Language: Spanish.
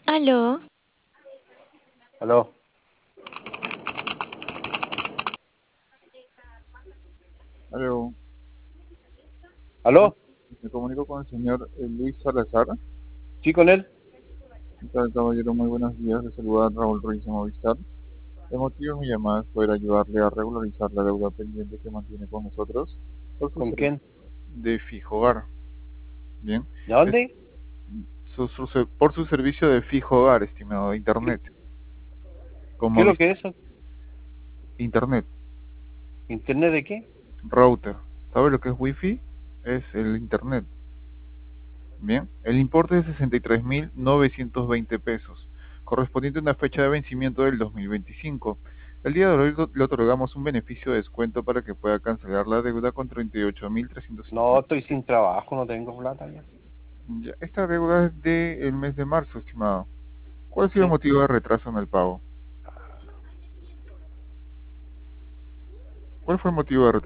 Aló, Aló, Aló, aló, me comunico con el señor Luis Salazar. sí con él. ¿Qué tal, caballero? Muy buenos días. Le saluda Raúl Ruiz de Movistar. El motivo de mi llamada es poder ayudarle a regularizar la deuda pendiente que mantiene con nosotros por su ¿Con servicio quién? de fijo hogar. Bien, ¿De es dónde? por su servicio de fijo hogar, estimado, de Internet, con ¿Qué es lo que Movistar. es eso? Internet, ¿Internet de qué? router. ¿Sabe lo que es Wi-Fi? Es el Internet. Bien, el importe es de 63.920 pesos, correspondiente a una fecha de vencimiento del 2025. El día de hoy le otorgamos un beneficio de descuento para que pueda cancelar la deuda con No, 38.350. estoy sin trabajo, no tengo plata ya. Ya, esta deuda es del mes de marzo, estimado. ¿Cuál ha sido el Sí. motivo de retraso en el pago? ¿Cuál fue el motivo de retraso?